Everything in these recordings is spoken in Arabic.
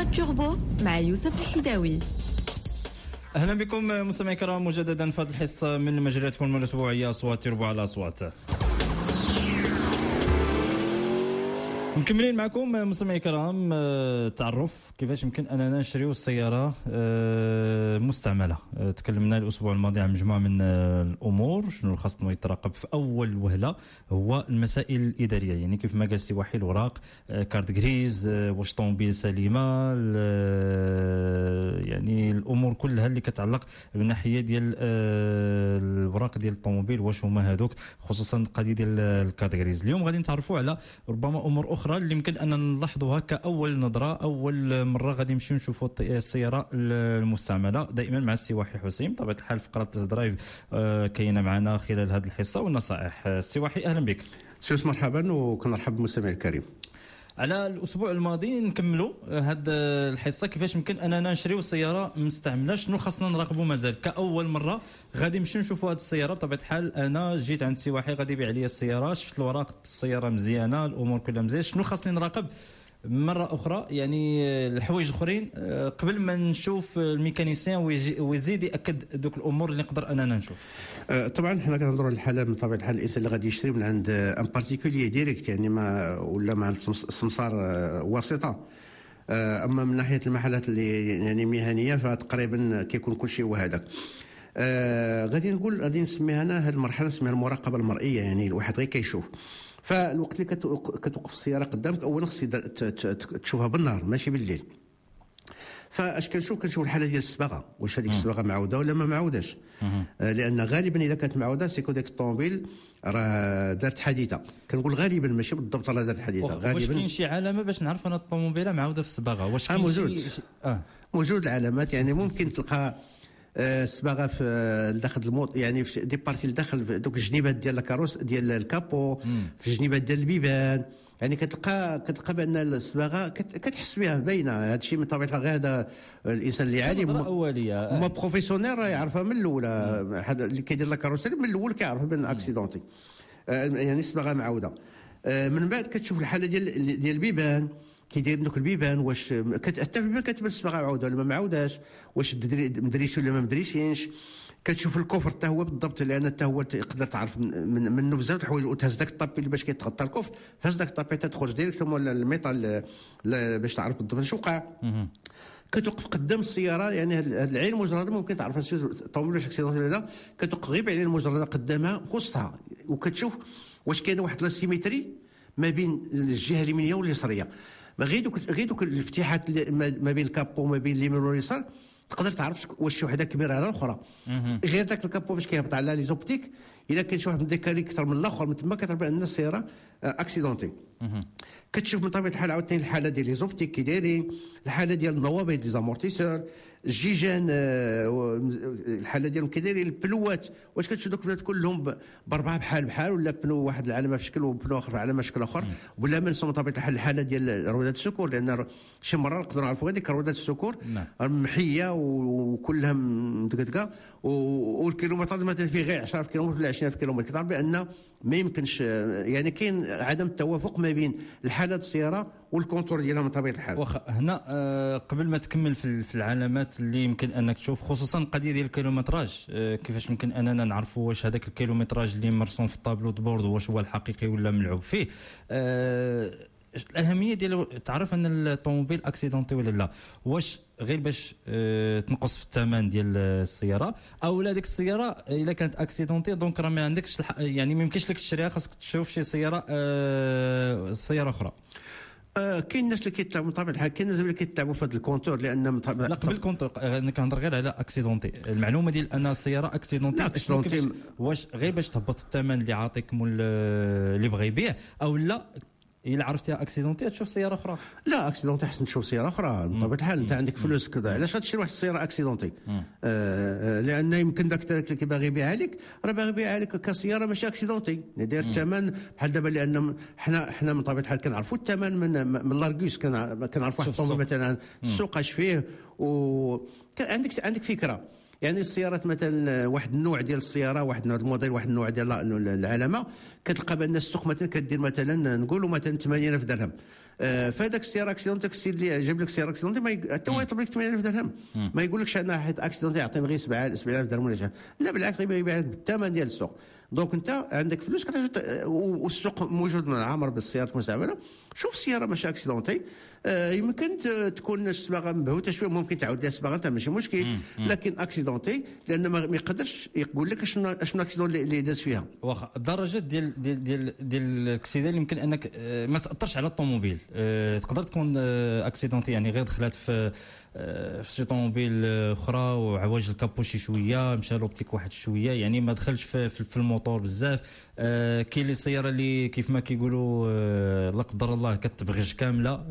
أصوات توربو مع يوسف الحداوي. أهلا بكم مستمعي الكرام مجددا في هذه الحصة من مجرياتكم الأسبوعية أصوات توربو على أصوات. مكملين معكم مستمعي الكرام تعرف كيفاش يمكن اننا نشريو السياره مستعمله. تكلمنا الاسبوع الماضي عن مجموعه من الامور، شنو خاصنا يتراقب في اول وهله هو المسائل الاداريه، يعني كيف ما قال سي وحي الوراق، كارت غريز، واش طوموبيل سليمه، يعني الامور كلها اللي كتعلق بالناحيه ديال الوراق ديال الطوموبيل واش هما هذوك، خصوصا القضيه ديال الكارت غريز. اليوم غادي نتعرفوا على ربما امور اخرى اللي يمكن ان نلاحظوها كاول نظره، اول مره غادي نمشيو نشوفوا السياره المستعمله دائما مع السي وحي حسين. بطبيعه الحال فقره تست درايف كاينه معنا خلال هذه الحصه والنصائح. السي وحي اهلا بك. سيوس مرحبا وكنرحب بالمستمع الكريم. على الاسبوع الماضي نكملوا هذه الحصه كيفاش يمكن اننا نشريو سياره مستعمله، شنو خاصنا نراقبوا مازال كاول مره غادي نمشيو نشوفوا هذه السياره. بطبيعه الحال انا جيت عند سي وحي غادي يبيع عليا السياره، شفت الوراق السياره مزيانه، الامور كلها مزيان، شنو خاصني نراقب مرة أخرى يعني الحوايج الآخرين قبل ما نشوف الميكانيسيان ويزيد يأكد دوك الأمور اللي نقدر أننا نشوف. طبعا حنا كنهضروا على الحالة من طبيعة الحال الإنسان اللي غادي يشري من عند ان بارتيكولي ديريكت، يعني ما ولا مع السمسار واسطة. أما من ناحية المحلات اللي يعني مهنية فتقريبا كيكون كل شيء هو هذاك. غادي نسميها أنا هذه المرحلة نسميها المراقبة المرئية، يعني الواحد غير كيشوف. فالوقت اللي كتوقف السياره قدامك اولا خصك تشوفها بالنهار ماشي بالليل. فاش كنشوف الحاله ديال الصباغه، واش هذيك الصباغه معوده ولا ما معوداش. لان غالبا اذا كانت معوده سيكون ديك الطوموبيل راه دارت حديثه. كنقول غالبا ماشي بالضبط راه دارت حديثه. غالبا واش كاين شي علامه باش نعرف ان الطوموبيله معوده في الصباغه؟ واش كاين موجود العلامات، يعني ممكن تلقى الصباغه في الداخل يعني في دي بارتي الداخل دوك الجنيبات ديال الكاروس ديال الكابو، في الجنيبات ديال البيبان، يعني كتلقى بان الصباغه كتحس بها باينه. هذا الشيء من طبيعه الحال غير هذا الانسان اللي عادي ما بروفيسيونيل راه يعرفها من الاول. هذا اللي كيدير الكاروسير من الاول كيعرف بان اكسيدونتي، يعني الصباغه معوده. من بعد كتشوف الحاله ديال البيبان، كيدير دوك البيبان واش حتى في البيبان كتبان الصباغه معوده ولا ما معوداش، واش مدريسي ولا ما مدريسينش. كتشوف الكفر حتى هو بالضبط، لان حتى هو تقدر تعرف منه بزاف د الحوايج. وتهز داك الطابي باش كيتغطى الكفر، تهز داك الطابي تخرج ديريكتومون الميطال باش تعرف بالضبط اش وقع. كتوقف قدام السياره، يعني هاد العين المجرده ممكن تعرف الطوموبيل واش اكسيدونتي ولا لا. كتوقف غير بعين المجرده قدامها وسطها، وكتشوف واش كاينه واحد لا سيميتري ما بين الجهه اليمينيه واليسريه. غير دوك الافتتاحات ما بين الكابو وما بين اليمين واليسار تقدر تعرف واش شي وحده كبيره على الاخرى. غير داك الكابو فاش كيهبط على لي زوبتيك، الا كاين شي واحد مديكالي اكثر من الاخر من تما كتعرف ان السياره اكسيدونتي. كتشوف من طبيعه الحال عاوتاني الحاله ديال لي زوبتيك كي دايرين، الحاله ديال النوابض دي زامورتيسور، الجيجان، الحاله ديالهم كي دايرين، البلوات واش كتشوف دوك البلوات كلهم باربعه بحال ولا بنو واحد العلامه في شكل وبنو اخر علامه شكل اخر، ولا من من طبيعه الحال الحاله ديال روادات السكور، لان شي مره نقدروا نعرفوا هذيك روادات السكور محيه وكلها مدقدقه، والكيلومترات مثلا فيه غير 10 كيلومتر ولا 20 كيلومتر. كتعرف بان ما يمكنش، يعني كاين عدم التوافق ما بين الحاله السياره والكونتور ديالها من طبيعه الحال. واخا هنا قبل ما تكمل في العلامات اللي يمكن انك تشوف، خصوصا القضيه ديال الكيلومتراج، كيفاش يمكن اننا نعرفوا واش هذاك الكيلومتراج اللي مرسوم في الطابلو دبورد واش هو الحقيقي ولا ملعوب فيه. الاهميه ديالو تعرف ان الطوموبيل اكسيدونتي ولا لا، واش غير باش تنقص في الثمن ديال السياره، او لا ديك السياره الا كانت اكسيدونتي دونك راه ما عندكش يعني ما يمكنش لك تشريها، خاصك تشوف شي سياره اخرى. كاين الناس اللي كيتلعبوا بطبيعه الحال، كاين الناس اللي كيتلعبوا في هذا الكونتور، لان لا قبل الكونتور انا كنهضر غير على اكسيدونتي. المعلومه ديال ان السياره اكسيدونتي واش غير باش تهبط الثمن اللي عاطيك مول اللي بغى يبيع، او لا الا عرفتيها اكسيدونتي تشوف سياره اخرى؟ لا اكسيدونتي احسن تشوف سياره اخرى بطبيعه الحال. انت عندك فلوس كذا، علاش غتشري واحد السياره اكسيدونتي؟ لان يمكن داك اللي كيبغي يبيعها لك راه باغي يبيعها لك كسياره ماشي اكسيدونتي، داير الثمن بحال دابا. لان حنا من طبيعه الحال كنعرفوا الثمن من لارغوس، كنعرفوا واحد الطوموبيل مثلا السوق اش فيه، عندك فكره. يعني السيارات مثلا واحد النوع ديال السياره، واحد النوع الموديل، واحد النوع ديال العلامه، كتلقى بان السوق مثلا كدير مثلا نقولوا مثلا 80,000 درهم. فهذاك السياره اكسيدونتي، السيد اللي جاب لك السياره اكسيدونتي حتى هو يطلب لك 80,000 درهم، ما يقولكش انا حيت اكسيدونتي يعطيني غير 7,000 درهم ولا شحال، لا بالعكس يبيع لك بالثمن ديال السوق. دونك انت عندك فلوس والسوق موجود عامر بالسيارات المستعمله، شوف سياره ماشي اكسيدونتي يمكن تكون الصباغه مبهوته شويه، ممكن تعاود لها الصباغه انت ماشي مشكل، لكن اكسيدونتي لان ما يقدرش يقول لك شنو الاكسيدون اللي داز فيها. واخا الدرجات ديال الاكسيدون يمكن انك ما تاثرش على الطوموبيل، تقدر تكون اكسيدونتي يعني غير دخلت في شي طوموبيل اخرى وعواج الكابو شي شويه، مشى لوبتيك واحد شويه، يعني ما دخلش في الموتور بزاف. كاين لي سياره اللي كيف ما كيقولوا لا قدر الله كتبغج كامله،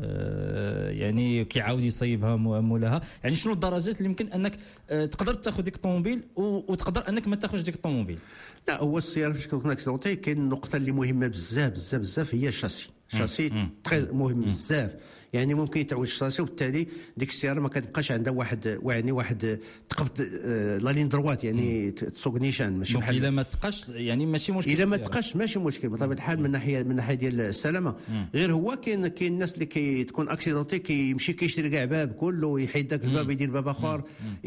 يعني كيعاود يصيبها مولاها. يعني شنو الدرجات اللي يمكن انك تقدر تاخذ ديك الطوموبيل وتقدر انك ما تاخذش ديك الطوموبيل؟ لا هو السياره فاش كتكون اكسيدونتي كاين النقطه اللي مهمه بزاف بزاف بزاف، هي الشاسي. شاسي مهم بزاف، يعني ممكن يتعوج الشاسي وبالتالي ديك السياره ما كتبقاش عندها واحد تقبض لا لين دروات، يعني تسوق نيشان ماشي بحال. الا ما تقاش يعني ماشي مشكل، الا ما تقاش ماشي مشكل بطبيعه الحال من ناحيه ديال السلامه. غير هو كاين الناس اللي كتكون اكسيدونتي كيمشي كيشري كاع باب كله، يحيد داك الباب يدير باب اخر،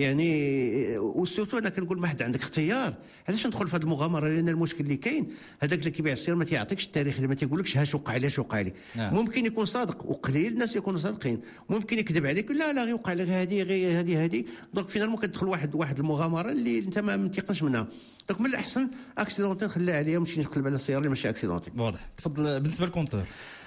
يعني وسورتو انا كنقول ما حد عندك اختيار. علاش ندخل في هذه المغامره؟ لان المشكل اللي كاين هذاك اللي كيبيع السياره ما تيعطيكش التاريخ، اللي ما تيقولكش ها وقع لي وقع لي. ممكن يكون صادق وقليل الناس يكونوا صادقين، ممكن يكذب عليك لا غير وقع لك هذه غير هذه. دونك فينالمون كتدخل واحد المغامره اللي انت ما تيقنش منها. دونك من الاحسن اكسيدونتي نخليها عليها ونمشي نقلب على السياره اللي ماشي اكسيدونتي. واضح. تفضل. بالنسبه للكونتور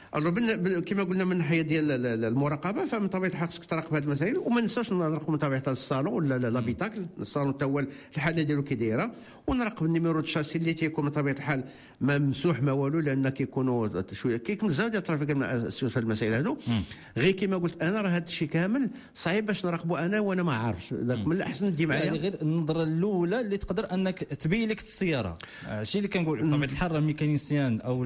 كما قلنا من الناحيه ديال المراقبه، فمن طبيعه الحال خصك تراقب هذه المسائل، وما ننساوش نراقبوا من طبيعه الصالون ولا لابيتاكل. الصالون حتى هو الحاله ديالو كي دايره، ونراقب النيميرو د الشاسي اللي تيكون من طبيعه الحال ما ممسوح ما والو، لان كيكونوا شويه كيكون بزاف ديال الترافيك في المسائل هذو. غير كما قلت انا راه هذا الشيء كامل صعيب باش نراقبوا انا وانا ما عارفش. من الاحسن ندي معايا يعني غير النظره الاولى اللي تقدر انك تبين لك السياره. الشيء اللي كنقول بطبيعه الحال الميكانيسيان او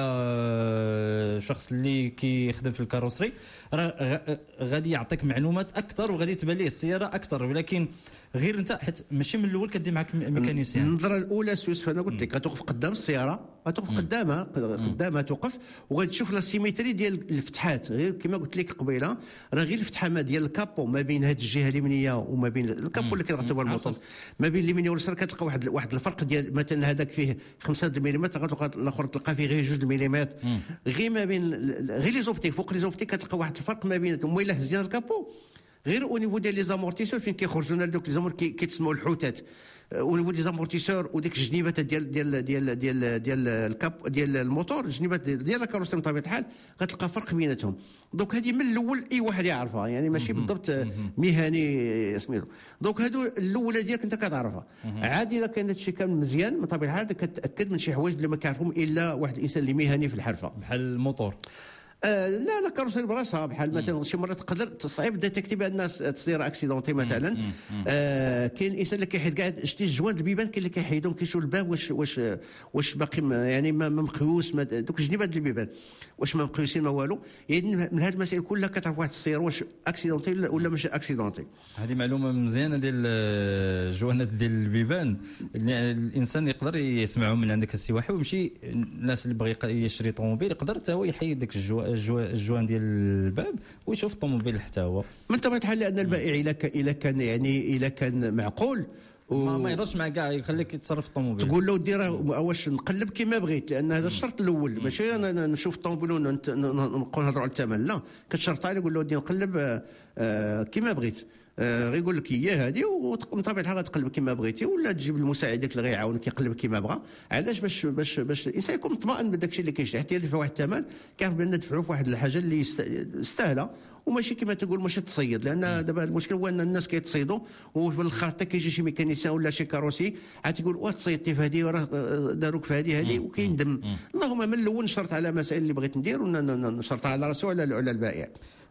لا شخص اللي كيخدم في الكاروسري راه غادي يعطيك معلومات اكثر وغادي تبان ليه السياره اكثر، ولكن غير انت حيت ماشي من الاول كدي معك ميكانيسيان. النظره الاولى سوس، انا قلت لك غتوقف قدام السياره، غتوقف قدامها توقف وغادي تشوف لا سيميتري ديال الفتحات. غير كما قلت لك قبيله راه غير الفتحه ما ديال الكابو ما بين هذه الجهه اليمنيه وما بين الكابو اللي كيغطيو الموطور، ما بين اليمين واليسار كتلقى واحد الفرق ديال مثلا هذاك فيه 5 ملم، غتلقى الاخر تلقى فيه غير 2 ملم. غير ما بين غير لي زوبتيك فوق لي زوبتيك كتلقى واحد الفرق ما بيناتهم. وإلا هزينا الكابو غير او نيفو ديال لي زامورتيسور فين كيخرجوا لنا دوك لي زامور كيتسموا الحوتات، او نيفو دي زامورتيسور وديك الجنيبات ديال الكاب ديال الموتور، الجنيبات ديال الكاروسري بطبيعه الحال غتلقى فرق بيناتهم. دونك هذه من الاول اي واحد يعرفها، يعني ماشي بالضبط مهني سميتو. دونك هادو الاولى ديالك انت كتعرفها. عادي الا كان هادشي كامل مزيان من طبيعه الحال كتاكد من شي حوايج اللي ما كيعرفهم الا واحد الانسان اللي مهني في الحرفه بحال الموتور. لا كاروسري براسها بحال مثلا شي مرات تقدر تصعيب ديتيكتي بان الناس السياره اكسيدونتي مثلا. كاين الانسان اللي كيحيد كاع شتي الجوان البيبان، كاين اللي كيحيدهم كيشوف الباب واش باقي يعني ما مقيوس، دوك الجنيبات البيبان واش ما مقيوسين ما والو. يعني من هذه المسائل كلها كتعرف واحد السياره واش اكسيدونتي ولا ماشي اكسيدونتي. هذه معلومه مزيانه ديال الجوانات ديال البيبان اللي الانسان يقدر يسمعهم من عندك السي واحد ويمشي. الناس اللي بغى يشري طوموبيل يقدر حتى هو يحيد داك الجوان ديال الباب ويشوف الطوموبيل حتى هو من طبيعه الحال، لان البائع الا كان معقول ما يهضرش مع كاع يخليك يتصرف الطوموبيل. تقول له دير واش نقلب كما بغيت، لان هذا الشرط الاول. ماشي انا نشوف الطوموبيل ونبقاو نهضروا على الثمن، لا كتشرط عليه. يقول له دير نقلب كما بغيت. غير يقول لك اياه هذه ومن طبيعه الحال غتقلب كما بغيتي، ولا تجيب المساعد ديك اللي غيعاونك يقلب كما بغى. علاش؟ باش الانسان يكون مطمئن بداك الشيء اللي كيشري، حتى اللي فيه واحد الثمن كيعرف بان دفعوا في واحد الحاجه اللي يستاهلها، وماشي كما تقول ماشي تصيد. لان دابا المشكل هو ان الناس كيتصيدوا وفي الاخر حتى كيجي شي ميكانيسيان ولا شي كاروسي عاد تقول واه تصيدتي في هذه وراه داروك في هذه وكيندم. اللهم من الاول نشرط على مسائل اللي بغيت ندير ونشرطها على راسي وعلى البائع.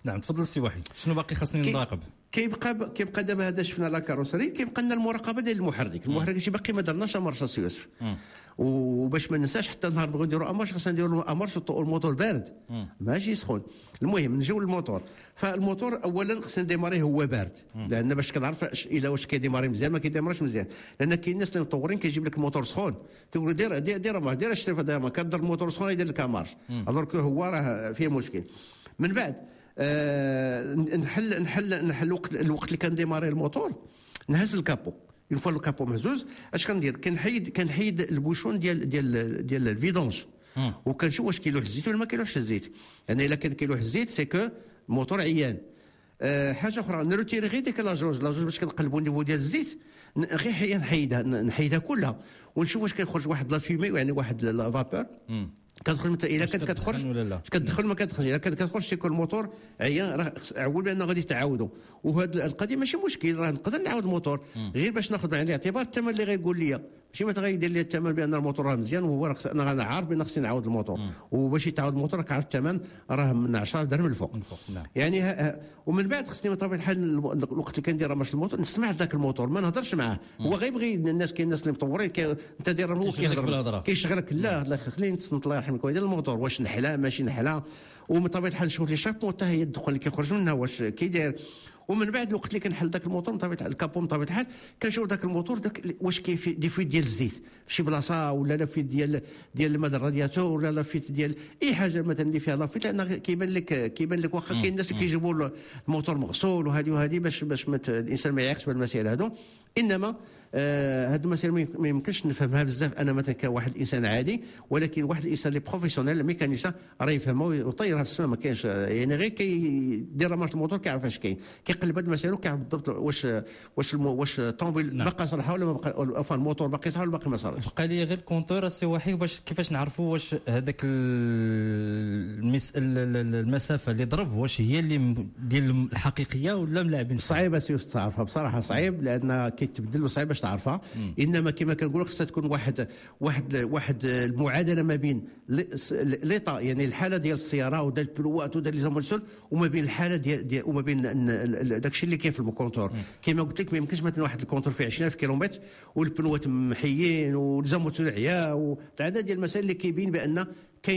نعم تفضل سي وحي، شنو باقي خاصني نراقب؟ كيبقى دابا هذا شفنا لا كاروسري، كيبقى لنا المراقبه ديال المحرك شي باقي ما درناش امارش يوسف. وباش ما ننساش حتى نهار بغيو نديروا امارش خاصنا نديروا امارش الموتور بارد ماشي سخون. المهم نجيو للموتور، فالموتور اولا خصنا نديماريه هو بارد، لان باش كنعرف الا واش كيديماري مزيان ما كيديمارش مزيان، لان كاين الناس اللي مطورين كيجيب لك الموتور سخون كيقول دير الشريفه ديما كدير الموتور سخون يدير لك امارش، الوغ هو راه فيه مشكل. من بعد نحل الوقت اللي كنديماري الموتور، نهز الكابو. اون فوا الكابو مهزوز اش كندير؟ كنحيد البوشون ديال الفيدونج وكنشوف واش كيلوح الزيت ولا ما كيلوحش الزيت. يعني الا كان كيلوح الزيت سي كو الموتور عيان. حاجه اخرى نروتيري غير ديك لاجوج باش كنقلبوا النيفو ديال الزيت، غير نحيدها كلها ونشوف واش كيخرج واحد لا فيمي، يعني واحد لا فابور كتخرج الا كانت كتخرج كتدخل ما كتخرج، الا كانت كتخرج سيكون الموتور عيان راه عول بان غادي تعاودوا. وهذه القضيه ماشي مشكل، راه نقدر نعاود الموتور غير باش ناخذ بعين الاعتبار الثمن اللي غيقول لي، ماشي مثلا غيدير لي الثمن بان الموتور راه مزيان وهو راه انا عارف بان خصني نعاود الموتور، وباش يتعاود الموتور راك عارف الثمن راه من 10 درهم الفوق. نعم. يعني ومن بعد خصني بطبيعه الحال الوقت اللي كندير ماش الموتور نسمع ذاك الموتور ما نهضرش معاه، هو غيبغي الناس كاين الناس اللي مطورين انت داير هو كيهضر كيشغلك، لا الله خليني تصنت الله يرحمك ويدير الموتور واش نحلا ماشي نحلا، ومن طبيعه الحال نشوف لي شاك حتى هي الدخول اللي كيخرج منها واش كيداير. ومن بعد الوقت اللي كنحل ذاك الموتور بطبيعه الكابو بطبيعه الحال كنشوف ذاك الموتور واش كاين فيه دي فيت ديال الزيت في شي بلاصه، ولا لا فيت ديال الماء الرادياتور، ولا لا فيت ديال اي حاجه مثلا اللي فيها لا فيت، لان كيبان لك واخا كاين الناس اللي كيجيبوا الموتور مغسول وهذه باش الانسان ما يعيقش بهذه المسائل هذو. انما هذه المسائل ما يمكنش نفهمها بزاف انا مثلا كواحد انسان عادي، ولكن واحد الانسان اللي بروفيسيونيل الميكانيسا راه يفهمها ويطيرها في السماء، ما كاينش يعني غير كيدير مارش الموتور كيعرف اش كاين، كيقلب هذه المسائل وكيعرف بالضبط واش الطوموبيل باقا صالحه ولا ما باقا، الموتور باقي صالح ولا باقي ما صالحش. بقى لي غير الكونتور السي وحي باش كيفاش نعرفوا واش هذاك المسافه اللي ضرب واش هي اللي ديال الحقيقيه ولا ملاعبين. صعيبه سيف تعرفها بصراحه، صعيب لان كيتبدل وصعيب باش تعرفها. انما كما كنقول خصها تكون واحد المعادله ما بين ليطا يعني الحاله ديال السياره وديال البلوات وديال لي زامولسون وما بين الحاله ديال وما بين داكشي اللي كاين في الكونتور. كما قلت لك ما يمكنش مثلا واحد الكونتور فيه 20000 كيلومتر والبنوات محيين والزامولسون عيا والعدد ديال المسائل اللي كيبين بان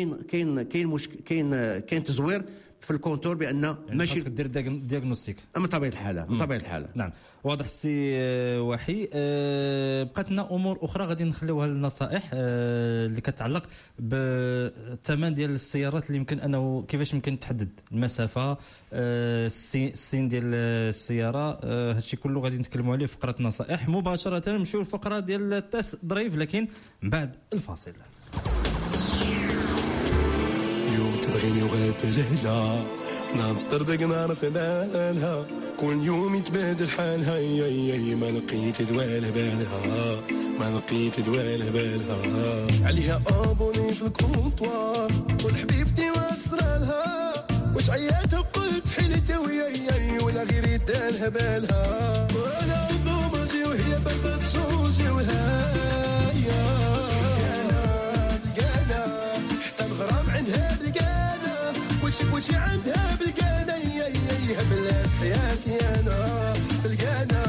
كاين تزوير في الكونتور بان يعني ماشي دير دياغنوستيك من طبيعه الحال. نعم واضح سي وحي. بقات لنا امور اخرى غادي نخليوها للنصائح اللي كتعلق بالثمن ديال السيارات اللي يمكن انه كيفاش يمكن تحدد المسافه السين ديال السياره. هادشي كله غادي نتكلموا عليه في فقره النصائح. مباشره نمشيو للفقره ديال التست درايف لكن من بعد الفاصل. يوم تبغيني وغيب ليلة ناطر دق نار في بالها، كل يوم يتبادل حالها يا ما لقيت دوال بالها عليها ابوني في الكونطوار والحبيبتي واسرالها واش عياتها قلت حيلتها وياي ولا غير يدالها بالها، وانا ضومجي وهي بدات تشوجي وها وشي عندها بالقانا يا بلاد حياتي انا بالقانا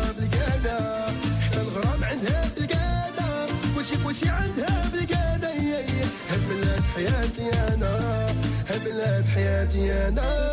حتى الغرام عندها بالقانا وشي عندها بالقانا يا بلاد حياتي انا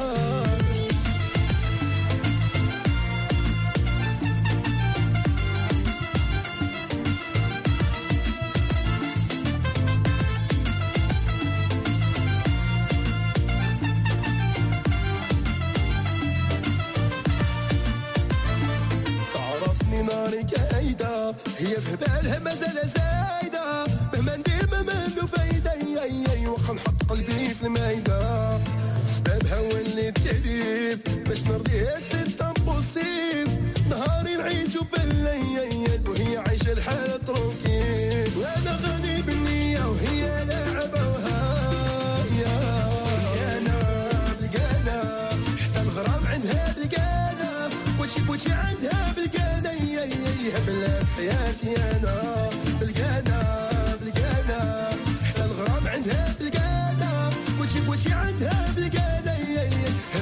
هي في بالها مازال زايده مهما ندير ما عنده فايده واخا نحط قلبي في المايده سبابها هو اللي التعريب باش نرضيها سي امبوسيبل نهاري نعيشو بالليل وهي عايشه الحاله تروكيل وانا غني بالنيه وهي لاعبه وهايا بالقانا حتى الغرام عندها بالقانا وشي عندها بالقانا يا بلاد حياتي انا بالقانا حتى الغرام عندها بالقانا وشي عندها بالقانا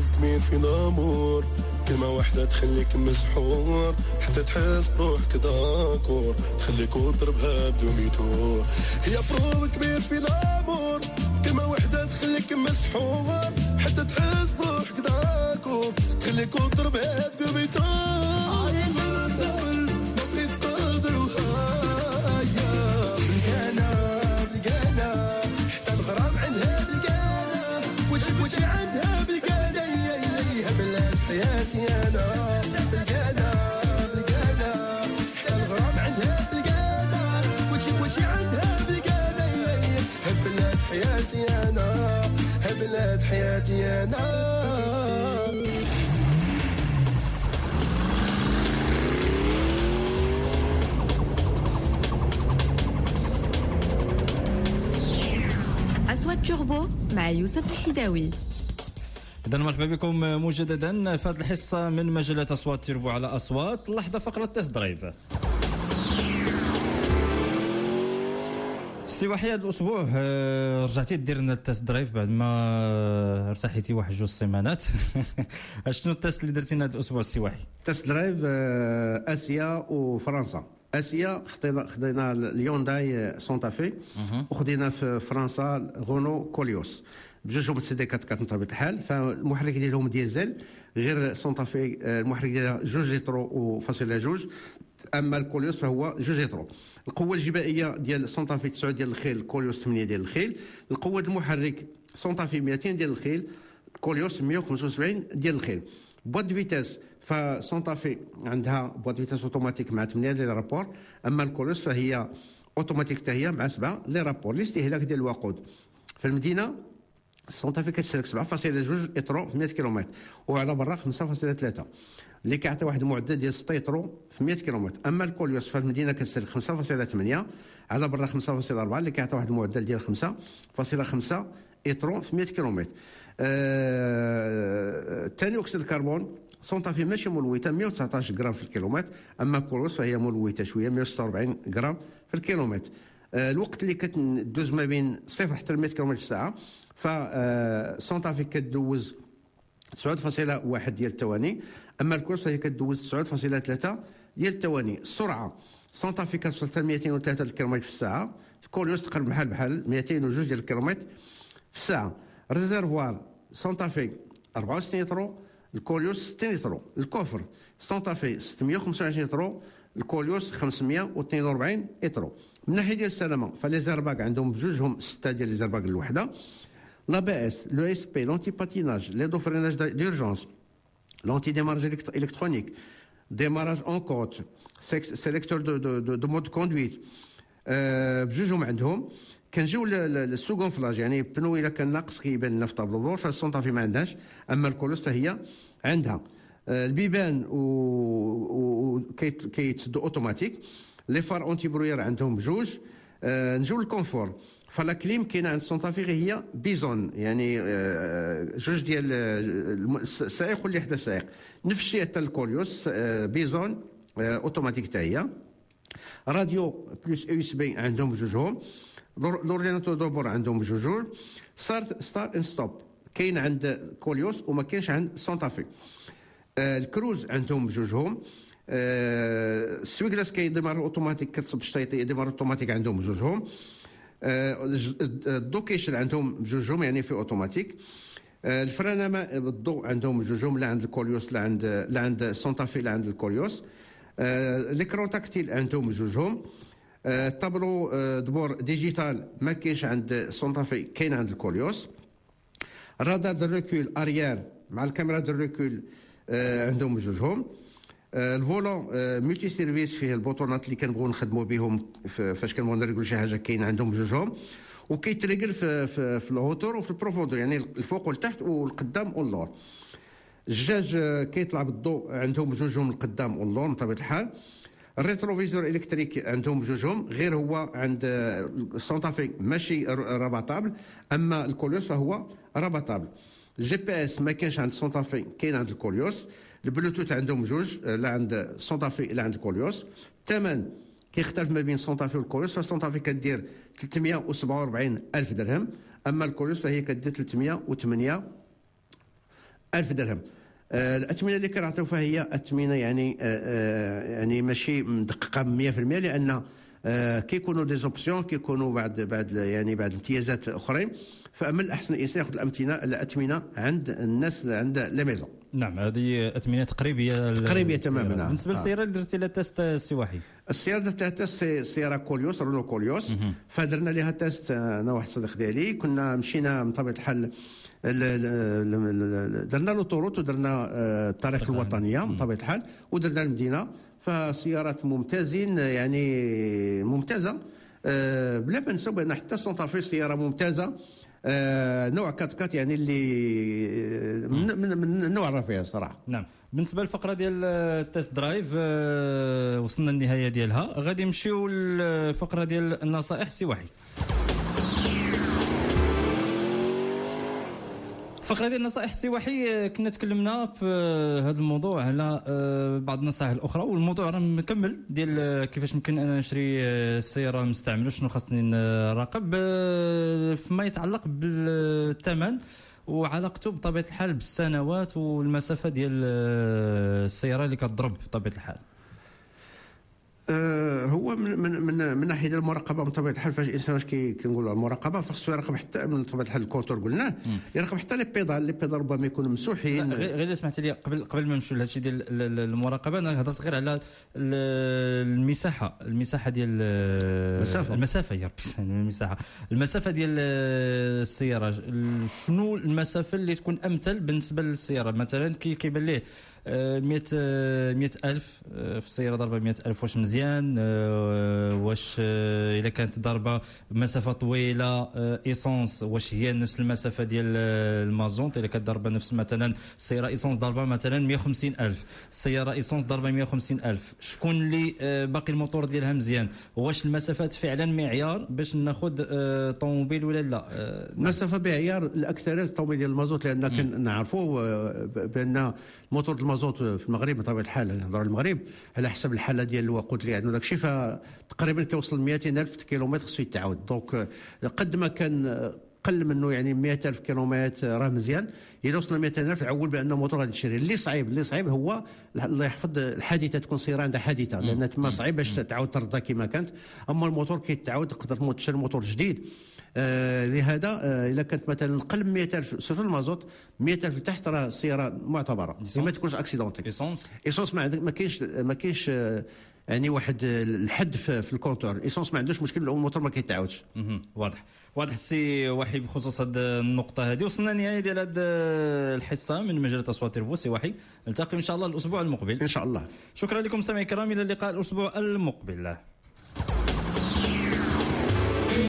بروفك مين في لامور كلمة واحدة تخليك مسحور حتى تحس بروحك داكور تخليك وتضربها بدوميتور هي بروف كبير في لامور كلمة واحدة تخليك مسحور حتى تحس بروحك داكور تخليك وتضربها بدوميتور عاين بالزول ما بغيت تقدر وهايا بلقانا حتى الغرام عندها بلقانا وجه عندها بلقانا هبلات حياتي انا بلقانا حتى الغرام عندها بلقانا وجه عندها بلقانا هبلات حياتي انا هبلات حياتي انا أصوات توربو مع يوسف الحداوي. إذا مرحبا بكم مجددا في هذه الحصة من مجلة أصوات توربو على أصوات. لحظة فقرة تيست درايف. استواحية هذا الأسبوع رجعتي دير لنا التيست درايف بعد ما ارتحيتي واحد جوج سيمانات. شنو التيست اللي درتي لنا هذا الأسبوع استواحي؟ تيست درايف اسيا وفرنسا. اسيا خدينا اليونداي سونتافي وخدينا في فرنسا غونو كوليوس بجوجهم سي دي 4 4 بطبيعه الحال. فالمحرك ديالهم ديزل غير سونتافي المحرك ديالها 2 لتر وفاصله 2 اما الكوليوس فهو 2 لتر. القوه الجبائيه ديال سونتافي 9 ديال الخيل الكوليوس 8 ديال الخيل. القوه المحرك سونتافي 200 ديال الخيل الكوليوس 175 ديال الخيل. بواد دو فيتاس فسونتافي عندها بواد فيتاس اوتوماتيك مع 8 لي رابور اما الكوليوس فهي اوتوماتيك حتى هي مع 7 لي رابور. الاستهلاك ديال الوقود في المدينه سونتافي كتستهلك 7.2 اترو في 100 كيلومتر وعلى برا 5.3 اللي كيعطي واحد المعدل ديال 6 اترو في 100 كيلومتر. اما الكوليوس في المدينه كتستهلك 5.8 على برا 5.4 اللي كيعطي واحد المعدل ديال 5.5 اترو في 100 كيلومتر. ثاني اكسيد الكربون سونتافي ماشي ملوثه 119 غرام في الكيلومتر اما كولوس فهي ملوثه شويه 146 غرام في الكيلومتر. الوقت اللي كتدوز ما بين 0 حتى 100 كيلومتر في الساعه فسونتافي كتدوز 9.1 ديال الثواني اما الكولوس فهي كتدوز 9.3 ديال الثواني. السرعه سونتافي كتوصل حتى 203 كيلومتر في الساعه الكوليوس تقرب بحال 202 ديال الكيلومتر في الساعه. ريزيرفوار سونتافي 64 لتر الكوليوس 60 لتر. الكوفر سونتافي 625 لتر الكوليوس 542 لتر. من ناحيه ديال السلامه فلي زيرباك عندهم بجوجهم 6 ديال لي زيرباك الوحده. لا بي اس لو اس بي لونتي باتيناج لي دو فريناج دورجونس لونتي ديمارج الكترونيك ديماراج اون كوت سيليكتور دو مود كوندويت بجوجهم عندهم. كنجيو للسوغون فلاج يعني بنو الا كان ناقص كيبان لنا في طابلو بور فالسونتافي ما عندهاش اما الكولوس فهي عندها. البيبان كيتسدوا اوتوماتيك. لي فار اونتي بروير عندهم بجوج. نجيو للكونفور فلا كليم كاينه عند السونتافي هي بيزون يعني جوج ديال السائق واللي حدا السائق نفس الشيء حتى الكوليوس بيزون اوتوماتيك حتى هي. راديو بلس يو اس بي عندهم بجوجهم. لورديناتور دوبور عندهم بجوج. ستارت ان ستوب كاين عند كوليوس وما كاينش عند سونتافي. الكروز عندهم بجوجهم. السويغلاس كيديمار اوتوماتيك كتصب الشطيطي يديمار اوتوماتيك عندهم بجوجهم. الدوكيشن عندهم بجوجهم يعني في اوتوماتيك. الفرانه بالضوء عندهم بجوجهم لا عند الكوليوس لا عند سونتافي لا عند الكوليوس. ليكرون تاكتيل عندهم بجوجهم. الطابلو دبور ديجيتال ما كاينش عند سونتافي كاين عند الكوليوس. الرادار دو ريكول اريير مع الكاميرا دو ريكول عندهم بجوجهم. الفولون ملتي سيرفيس فيه البوطونات اللي كنبغيو نخدموا بهم فاش كنبغيو نريكلو شي حاجه كاين عندهم بجوجهم. وكيتريكل في الهوتور وفي البروفوندور يعني الفوق والتحت والقدام واللور. الجاج كيطلع بالضوء عندهم بجوجهم القدام واللور بطبيعه الحال. الريتروفيزور الكتريك عندهم بجوجهم غير هو عند سونتافي ماشي رابطابل اما الكوليوس فهو رابطابل. الجي بي اس ما كاينش عند سونتافي كاين عند الكوليوس. البلوتوث عندهم جوج لا عند سونتافي لا عند الكوليوس. الثمن كيختلف ما بين سونتافي والكوليوس فسونتافي كدير 347 ألف درهم اما الكوليوس فهي كدير 308 1000 درهم. الاثمنه اللي كنعطيو فيها هي اثمنه يعني ماشي مدققه 100%، لان كيكونوا دي زوبسيون، كيكونوا بعد امتيازات اخرين. فمن الاحسن الانسان ياخذ الاثمنه عند الناس عند لي ميزون. نعم، هذه اثمنه تقريبيه تماما. بالنسبه للسياره اللي درتي لها تيست السواحي، السياره درت لها تيست سياره كوليوس، رونو كوليوس. فدرنا لها تيست انا واحد الصديق ديالي، كنا مشينا من طبيعه الحال درنا لوطوروت ودرنا الطريق الوطنيه من طبيعه الحال، ودرنا المدينه. فسيارات ممتازين، يعني ممتازه بلا ما نسوا بان حتى سونتافي سياره ممتازه، نوع كات يعني اللي من النوع الرفيع صراحه. نعم. بالنسبه للفقره ديال التيست درايف وصلنا للنهايه ديالها، غادي نمشيو للفقره ديال النصائح سي وحي. فقرة ديال النصائح سي وحي، كنا تكلمنا في هذا الموضوع على بعض النصائح الاخرى، والموضوع راه مكمل ديال كيفاش ممكن انا نشري سياره مستعمله، شنو خاصني نراقب فيما يتعلق بالثمن وعلاقته بطبيعه الحال بالسنوات والمسافه ديال السياره اللي كتضرب بطبيعه الحال. هو من ناحيه المراقبه بطبيعه الحال، فاش الانسان كنقولوا المراقبه فخصو يراقب حتى من طبيعه الحال الكونتور قلناه، يراقب حتى لي بيدال ربما يكونوا مسوحين. غير سمحت لي قبل ما نمشيو لهذا الشيء ديال المراقبه، انا هضرت غير على المساحه ديال المسافه يا ربي، المسافه ديال السياره. شنو المسافه اللي تكون امثل بالنسبه للسياره؟ مثلا كيبان ليه 100,000 في السياره ضربه 100,000، واش مزيان؟ واش الا كانت ضربه مسافه طويله ايسونس، واش هي نفس المسافه ديال المازونت؟ الا كانت ضربه نفس مثلا السياره ايسونس ضربه مثلا 150,000، السياره ايسونس ضربه 150,000، شكون اللي باقي الموتور ديالها مزيان؟ واش المسافات فعلا معيار باش ناخذ طوموبيل ولا لا؟ المسافه معيار الاكثريه الطوموبيل ديال المازوت، لان كنعرفوا بان موتور المازوت في المغرب بطبيعه الحال، نهضروا المغرب على حسب الحاله ديال الوقود اللي عندنا داكشي، فتقريبا كيوصل 200,000 كيلومتر خصو يتعاود. دونك قد ما كان قل منه يعني 100,000 كيلومتر راه مزيان. اذا وصلنا 200,000 عول بان الموتور غادي تشري. اللي صعيب هو الله يحفظ الحادثه، تكون سياره عندها حادثه، لان تما صعيب باش تعاود ترضى كما كانت. اما الموتور كيتعاود، تقدر تشري موتور جديد. لهذا اذا كانت مثلا قل 100,000 سيرتو المازوت 100,000 لتحت، راه السياره معتبره ما تكونش اكسيدونتي. ايسونس ما كاينش يعني واحد الحد في الكونتور. ايسونس ما عندوش مشكل، الموتور ما كيتعاودش. واضح سي وحي. بخصوص هذه النقطه هذه وصلنا للنهايه ديال هذه الحصه من مجله اصوات تربو. سي وحي، نلتقي ان شاء الله الاسبوع المقبل ان شاء الله. شكرا لكم سامعي الكرام، الى اللقاء الاسبوع المقبل.